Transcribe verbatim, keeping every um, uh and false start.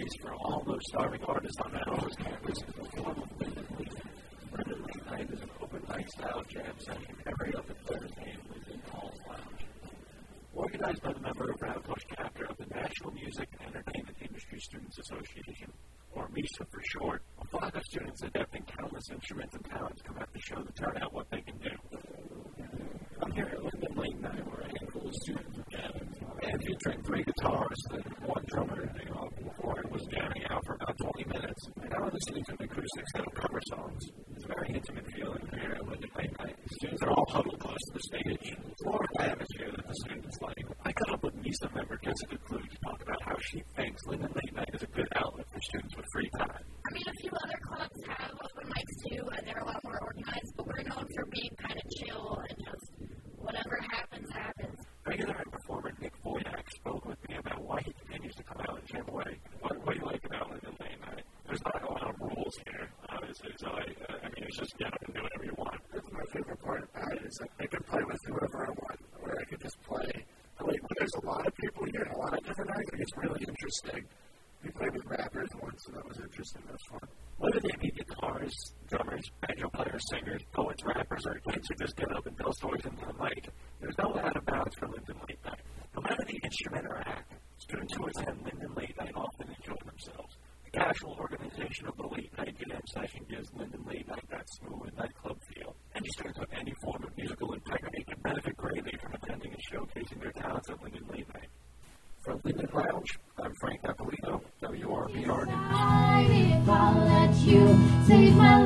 place for all those starving artists on Melrose campus in the form of Linden Late Night. Linden Late Night is an open-mic style jam session every other Thursday in Linden Hall's Lounge. Organized by the member of Round Bush chapter of the National Music and Entertainment Industry Students Association, or MISA for short, a flock of students adapting countless instruments and talents come out to show the turnout what they can do. I'm here at Linden Late Night, where a handful of students are gathered, and featuring three guitarists and one drummer day off before it was jamming out for about twenty minutes. And now we're listening to an acoustic set of cover songs. It's a very intimate feeling here at Linden Late Night. The students are all huddled close to the stage. Florid atmosphere that the students like. I caught up with MISA member Jessica Clue to talk about how she thinks Linden Late Night is a good outlet for students with free time. I mean, a few other clubs have open mics too, and they're a lot more organized, but we're known for being kind of chill and just whatever happens, happens. Regular and performer Nick Voyak spoke with me about why he continues to come out and jam away. What, what do you like about Linden Late Night? There's not a lot of rules here, obviously, so I, uh, I mean, it's just get up and do whatever you want. That's my favorite part about it, is that I can play with whoever I want, or I can just play. I like when there's a lot of people here and a lot of different acts, it's really interesting. We played with rappers once, and that was interesting. That was fun. Whether they be guitarists, drummers, banjo players, singers, poets, rappers, or kids who just get up and tell stories into the mic, there's no out of bounds for Linden Late Night. No matter the instrument or act, students who attend Linden Late Night often enjoy themselves. The casual organization of the late night jam session gives Linden Late Night that smooth nightclub feel. Any students with any form of musical integrity can benefit greatly from attending and showcasing their talents at Linden Late Night. From Linden Lounge, I'm Frank Napolito, W R B R News. If I'll let you save my